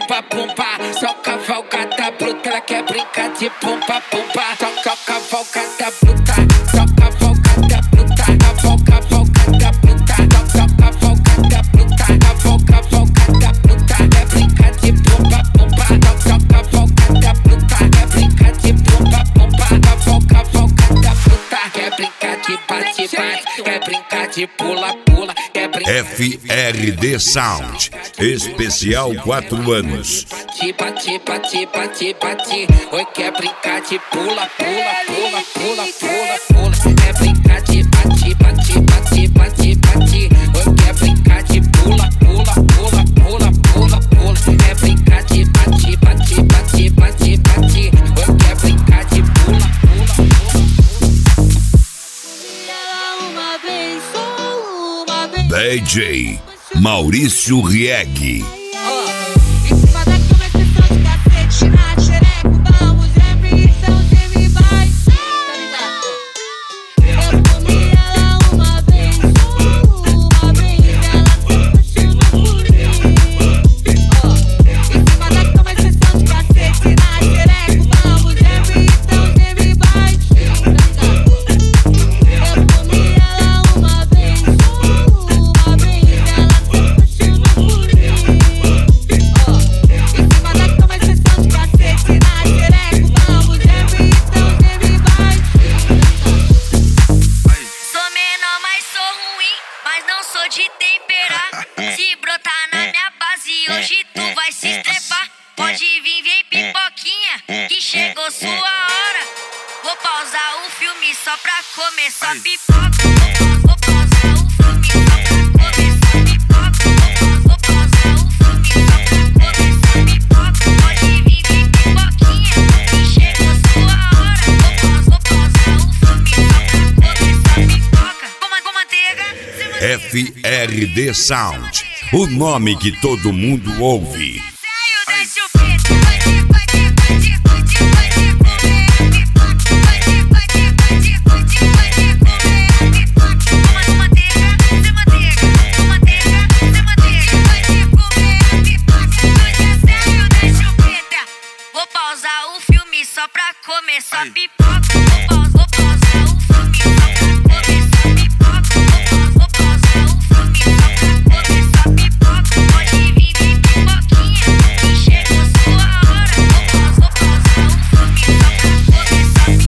pumpa, pumpa. Só cavalgada bruta, ela quer brincar de pumpa, pumpa. Só cavalgada bruta, só cavalgada bruta. Cavalgada bruta, só cavalgada bruta. Cavalgada bruta, quer brincar de pumpa, pumpa. Só cavalgada bruta, quer brincar de pumpa, pumpa. Cavalgada bruta, quer brincar de bate, bate. Quer brincar de pula, pula. FRD Sound, especial 4 anos. Bate, bate, bate, bate. Oi, quer brincar de pula, pula, pula, pula, pula, pula. Quer brincar de bate, bate, bate, bate, bate. Oi, quer brincar de pula, pula, pula, pula, pula, pula. Quer brincar de bate, bate, bate, bate, bate. Oi, quer brincar de pula, pula, pula. DJ Maurício Rieg. De temperar, se brotar na minha base, hoje tu vai se estrepar. Pode vir, vem pipoquinha, que chegou sua hora. Vou pausar o filme só pra começar a pipoca. Vou pausar o filme só pra começar a pipoca. Vou pausar o filme só pra começar a pipoca. Pode vir, vem pipoquinha, que chegou sua hora. Vou pausar o filme só pra começar a pipoca. Com manteiga. FRD Sound, o nome que todo mundo ouve. Vou pausar o filme só pra começar a pipoca.